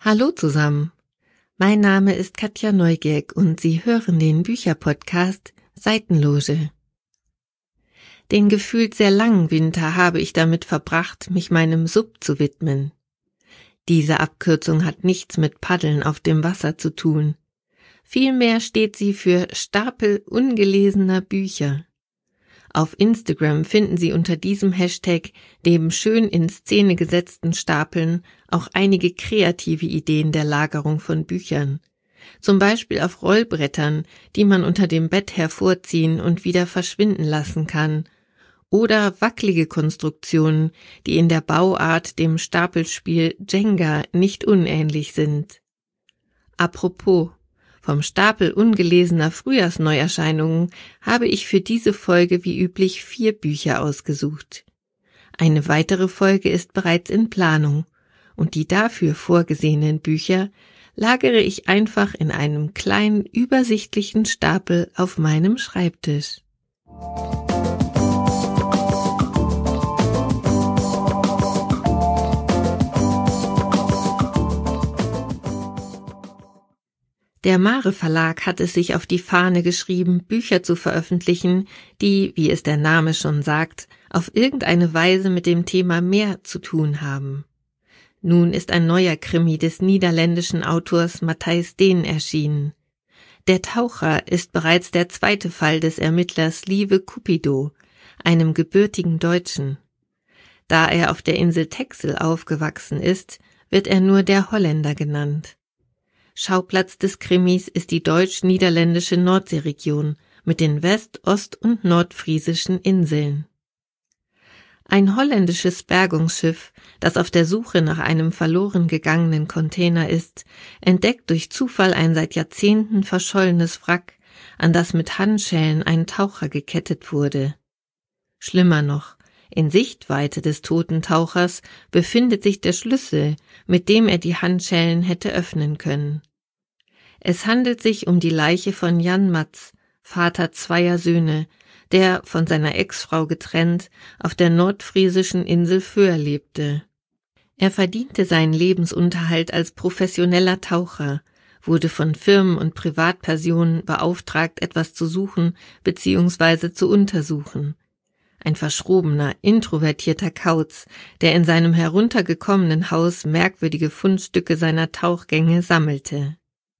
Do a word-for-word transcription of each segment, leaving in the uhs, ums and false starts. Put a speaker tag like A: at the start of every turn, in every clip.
A: Hallo zusammen, mein Name ist Katja Neugier und Sie hören den Bücherpodcast Seitenloge. Den gefühlt sehr langen Winter habe ich damit verbracht, mich meinem Sub zu widmen. Diese Abkürzung hat nichts mit Paddeln auf dem Wasser zu tun. Vielmehr steht sie für Stapel ungelesener Bücher. Auf Instagram finden Sie unter diesem Hashtag neben schön in Szene gesetzten Stapeln auch einige kreative Ideen der Lagerung von Büchern. Zum Beispiel auf Rollbrettern, die man unter dem Bett hervorziehen und wieder verschwinden lassen kann. Oder wackelige Konstruktionen, die in der Bauart dem Stapelspiel Jenga nicht unähnlich sind. Apropos, vom Stapel ungelesener Frühjahrsneuerscheinungen habe ich für diese Folge wie üblich vier Bücher ausgesucht. Eine weitere Folge ist bereits in Planung und die dafür vorgesehenen Bücher lagere ich einfach in einem kleinen, übersichtlichen Stapel auf meinem Schreibtisch. Der Mare Verlag hat es sich auf die Fahne geschrieben, Bücher zu veröffentlichen, die, wie es der Name schon sagt, auf irgendeine Weise mit dem Thema Meer zu tun haben. Nun ist ein neuer Krimi des niederländischen Autors Matthijs Deen erschienen. Der Taucher ist bereits der zweite Fall des Ermittlers Lieve Cupido, einem gebürtigen Deutschen. Da er auf der Insel Texel aufgewachsen ist, wird er nur der Holländer genannt. Schauplatz des Krimis ist die deutsch-niederländische Nordseeregion mit den west-, ost- und nordfriesischen Inseln. Ein holländisches Bergungsschiff, das auf der Suche nach einem verloren gegangenen Container ist, entdeckt durch Zufall ein seit Jahrzehnten verschollenes Wrack, an das mit Handschellen ein Taucher gekettet wurde. Schlimmer noch, in Sichtweite des toten Tauchers befindet sich der Schlüssel, mit dem er die Handschellen hätte öffnen können. Es handelt sich um die Leiche von Jan Matz, Vater zweier Söhne, der, von seiner Ex-Frau getrennt, auf der nordfriesischen Insel Föhr lebte. Er verdiente seinen Lebensunterhalt als professioneller Taucher, wurde von Firmen und Privatpersonen beauftragt, etwas zu suchen bzw. zu untersuchen. Ein verschrobener, introvertierter Kauz, der in seinem heruntergekommenen Haus merkwürdige Fundstücke seiner Tauchgänge sammelte.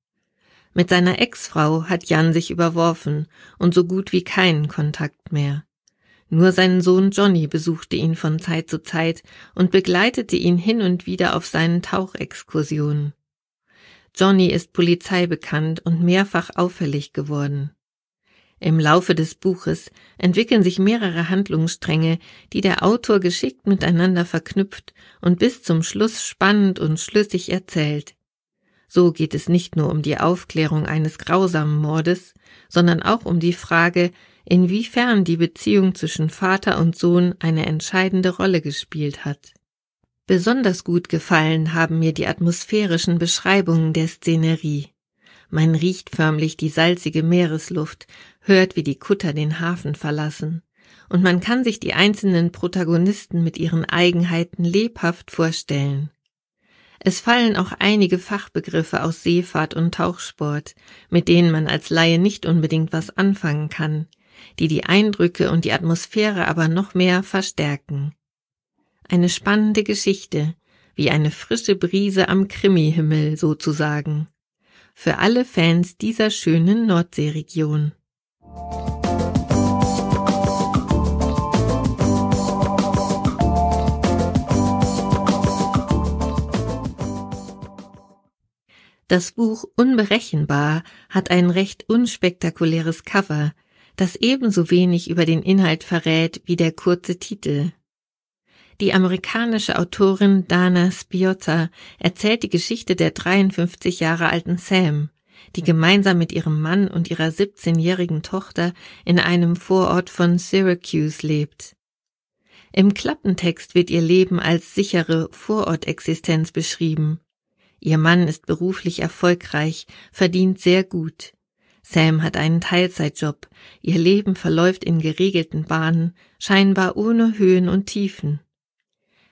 A: Mit seiner Ex-Frau hat Jan sich überworfen und so gut wie keinen Kontakt mehr. Nur sein Sohn Johnny besuchte ihn von Zeit zu Zeit und begleitete ihn hin und wieder auf seinen Tauchexkursionen. Johnny ist polizeibekannt und mehrfach auffällig geworden. Im Laufe des Buches entwickeln sich mehrere Handlungsstränge, die der Autor geschickt miteinander verknüpft und bis zum Schluss spannend und schlüssig erzählt. So geht es nicht nur um die Aufklärung eines grausamen Mordes, sondern auch um die Frage, inwiefern die Beziehung zwischen Vater und Sohn eine entscheidende Rolle gespielt hat. Besonders gut gefallen haben mir die atmosphärischen Beschreibungen der Szenerie. Man riecht förmlich die salzige Meeresluft, hört, wie die Kutter den Hafen verlassen, und man kann sich die einzelnen Protagonisten mit ihren Eigenheiten lebhaft vorstellen. Es fallen auch einige Fachbegriffe aus Seefahrt und Tauchsport, mit denen man als Laie nicht unbedingt was anfangen kann, die die Eindrücke und die Atmosphäre aber noch mehr verstärken. Eine spannende Geschichte, wie eine frische Brise am Krimihimmel sozusagen. Für alle Fans dieser schönen Nordseeregion. Das Buch Unberechenbar hat ein recht unspektakuläres Cover, das ebenso wenig über den Inhalt verrät wie der kurze Titel. Die amerikanische Autorin Dana Spiotta erzählt die Geschichte der dreiundfünfzig Jahre alten Sam, die gemeinsam mit ihrem Mann und ihrer siebzehnjährigen Tochter in einem Vorort von Syracuse lebt. Im Klappentext wird ihr Leben als sichere Vorortexistenz beschrieben. Ihr Mann ist beruflich erfolgreich, verdient sehr gut. Sam hat einen Teilzeitjob, ihr Leben verläuft in geregelten Bahnen, scheinbar ohne Höhen und Tiefen.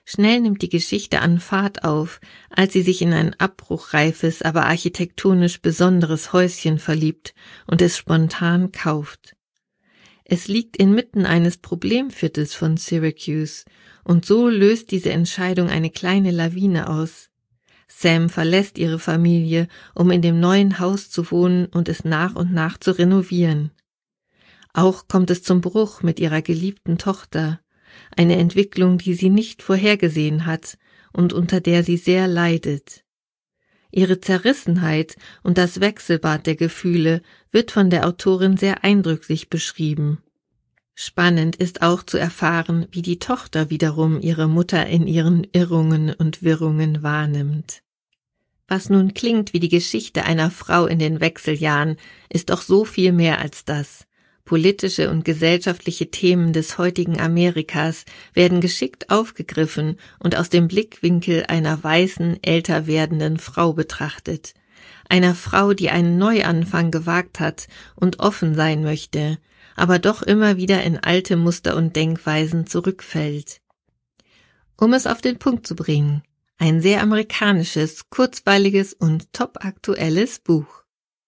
A: Schnell nimmt die Geschichte an Fahrt auf, als sie sich in ein abbruchreifes, aber architektonisch besonderes Häuschen verliebt und es spontan kauft. Es liegt inmitten eines Problemviertels von Syracuse, und so löst diese Entscheidung eine kleine Lawine aus. Sam verlässt ihre Familie, um in dem neuen Haus zu wohnen und es nach und nach zu renovieren. Auch kommt es zum Bruch mit ihrer geliebten Tochter, eine Entwicklung, die sie nicht vorhergesehen hat und unter der sie sehr leidet. Ihre Zerrissenheit und das Wechselbad der Gefühle wird von der Autorin sehr eindrücklich beschrieben. Spannend ist auch zu erfahren, wie die Tochter wiederum ihre Mutter in ihren Irrungen und Wirrungen wahrnimmt. Was nun klingt wie die Geschichte einer Frau in den Wechseljahren, ist doch so viel mehr als das. Politische und gesellschaftliche Themen des heutigen Amerikas werden geschickt aufgegriffen und aus dem Blickwinkel einer weißen, älter werdenden Frau betrachtet. Einer Frau, die einen Neuanfang gewagt hat und offen sein möchte, aber doch immer wieder in alte Muster und Denkweisen zurückfällt. Um es auf den Punkt zu bringen, ein sehr amerikanisches, kurzweiliges und topaktuelles Buch.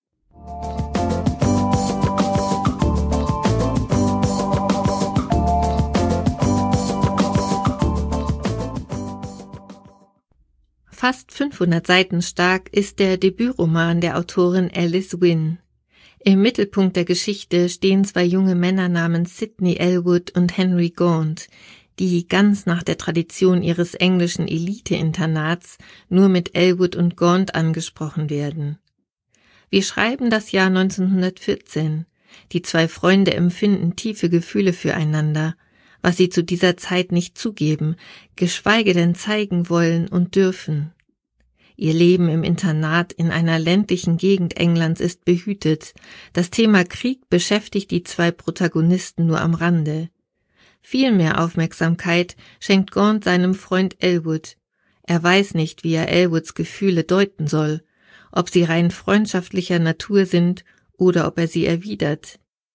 A: Fast fünfhundert Seiten stark ist der Debütroman der Autorin Alice Wynne. Im Mittelpunkt der Geschichte stehen zwei junge Männer namens Sidney Elwood und Henry Gaunt, die ganz nach der Tradition ihres englischen Elite-Internats nur mit Elwood und Gaunt angesprochen werden. Wir schreiben das Jahr neunzehnhundertvierzehn. Die zwei Freunde empfinden tiefe Gefühle füreinander, was sie zu dieser Zeit nicht zugeben, geschweige denn zeigen wollen und dürfen. Ihr Leben im Internat in einer ländlichen Gegend Englands ist behütet. Das Thema Krieg beschäftigt die zwei Protagonisten nur am Rande. Viel mehr Aufmerksamkeit schenkt Gaunt seinem Freund Elwood. Er weiß nicht, wie er Elwoods Gefühle deuten soll, ob sie rein freundschaftlicher Natur sind oder ob er sie erwidert.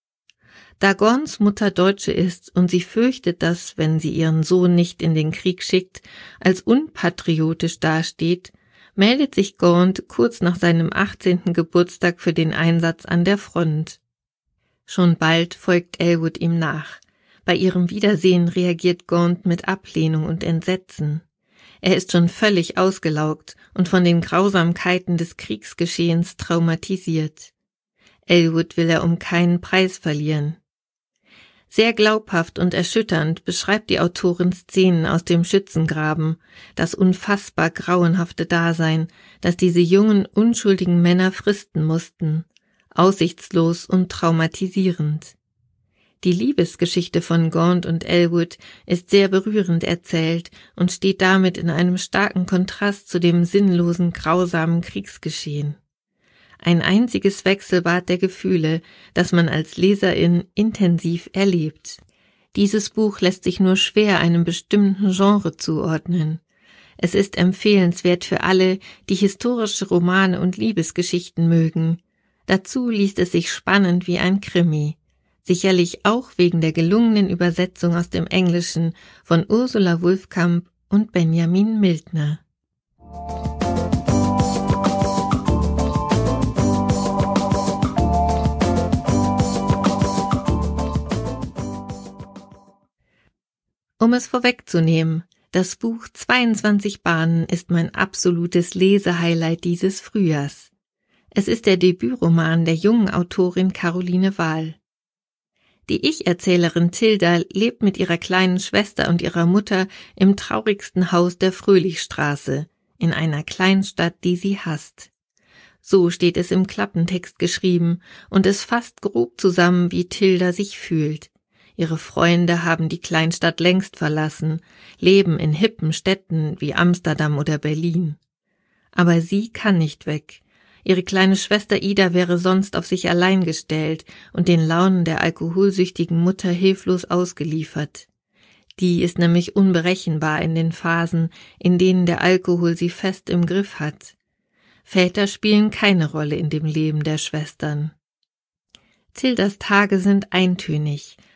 A: Da Gaunts Mutter Deutsche ist und sie fürchtet, dass, wenn sie ihren Sohn nicht in den Krieg schickt, als unpatriotisch dasteht, meldet sich Gaunt kurz nach seinem achtzehnten Geburtstag für den Einsatz an der Front. Schon bald folgt Elwood ihm nach. Bei ihrem Wiedersehen reagiert Gaunt mit Ablehnung und Entsetzen. Er ist schon völlig ausgelaugt und von den Grausamkeiten des Kriegsgeschehens traumatisiert. Elwood will er um keinen Preis verlieren. Sehr glaubhaft und erschütternd beschreibt die Autorin Szenen aus dem Schützengraben, das unfassbar grauenhafte Dasein, das diese jungen, unschuldigen Männer fristen mussten, aussichtslos und traumatisierend. Die Liebesgeschichte von Gaunt und Elwood ist sehr berührend erzählt und steht damit in einem starken Kontrast zu dem sinnlosen, grausamen Kriegsgeschehen. Ein einziges Wechselbad der Gefühle, das man als Leserin intensiv erlebt. Dieses Buch lässt sich nur schwer einem bestimmten Genre zuordnen. Es ist empfehlenswert für alle, die historische Romane und Liebesgeschichten mögen. Dazu liest es sich spannend wie ein Krimi. Sicherlich auch wegen der gelungenen Übersetzung aus dem Englischen von Ursula Wulfkamp und Benjamin Mildner. Um es vorwegzunehmen, das Buch zweiundzwanzig Bahnen ist mein absolutes Lesehighlight dieses Frühjahrs. Es ist der Debütroman der jungen Autorin Caroline Wahl. Die Ich-Erzählerin Tilda lebt mit ihrer kleinen Schwester und ihrer Mutter im traurigsten Haus der Fröhlichstraße, in einer Kleinstadt, die sie hasst. So steht es im Klappentext geschrieben, und es fasst grob zusammen, wie Tilda sich fühlt. Ihre Freunde haben die Kleinstadt längst verlassen, leben in hippen Städten wie Amsterdam oder Berlin. Aber sie kann nicht weg. Ihre kleine Schwester Ida wäre sonst auf sich allein gestellt und den Launen der alkoholsüchtigen Mutter hilflos ausgeliefert. Die ist nämlich unberechenbar in den Phasen, in denen der Alkohol sie fest im Griff hat. Väter spielen keine Rolle in dem Leben der Schwestern. Tildas Tage sind eintönig.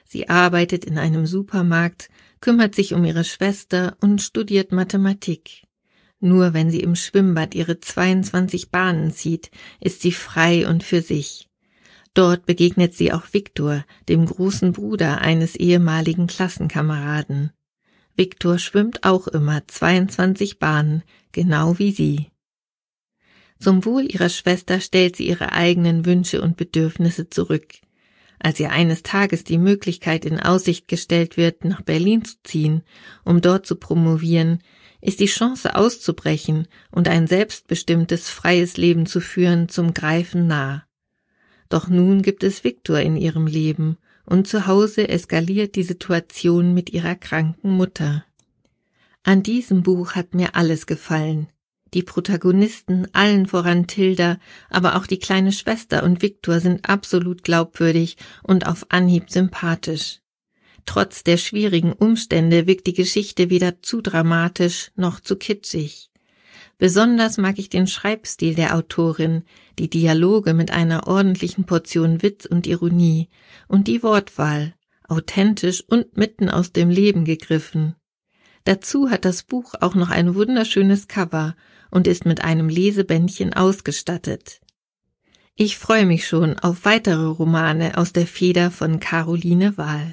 A: Sie arbeitet in einem Supermarkt, kümmert sich um ihre Schwester und studiert Mathematik. Nur wenn sie im Schwimmbad ihre zweiundzwanzig Bahnen zieht, ist sie frei und für sich. Dort begegnet sie auch Viktor, dem großen Bruder eines ehemaligen Klassenkameraden. Viktor schwimmt auch immer zweiundzwanzig Bahnen, genau wie sie. Zum Wohl ihrer Schwester stellt sie ihre eigenen Wünsche und Bedürfnisse zurück. Als ihr eines Tages die Möglichkeit in Aussicht gestellt wird, nach Berlin zu ziehen, um dort zu promovieren, ist die Chance auszubrechen und ein selbstbestimmtes, freies Leben zu führen zum Greifen nah. Doch nun gibt es Viktor in ihrem Leben und zu Hause eskaliert die Situation mit ihrer kranken Mutter. An diesem Buch hat mir alles gefallen. Die Protagonisten, allen voran Tilda, aber auch die kleine Schwester und Viktor sind absolut glaubwürdig und auf Anhieb sympathisch. Trotz der schwierigen Umstände wirkt die Geschichte weder zu dramatisch noch zu kitschig. Besonders mag ich den Schreibstil der Autorin, die Dialoge mit einer ordentlichen Portion Witz und Ironie und die Wortwahl, authentisch und mitten aus dem Leben gegriffen. Dazu hat das Buch auch noch ein wunderschönes Cover und ist mit einem Lesebändchen ausgestattet. Ich freue mich schon auf weitere Romane aus der Feder von Caroline Wahl.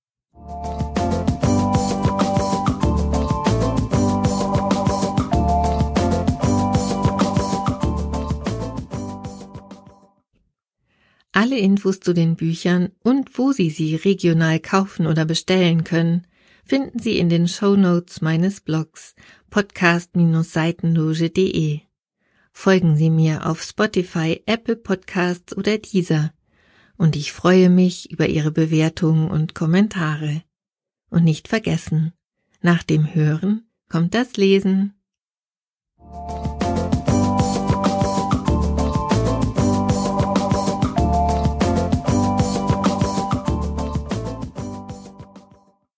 A: Alle Infos zu den Büchern und wo Sie sie regional kaufen oder bestellen können, finden Sie in den Shownotes meines Blogs podcast Seitenloge punkt de. Folgen Sie mir auf Spotify, Apple Podcasts oder Deezer und ich freue mich über Ihre Bewertungen und Kommentare. Und nicht vergessen, nach dem Hören kommt das Lesen.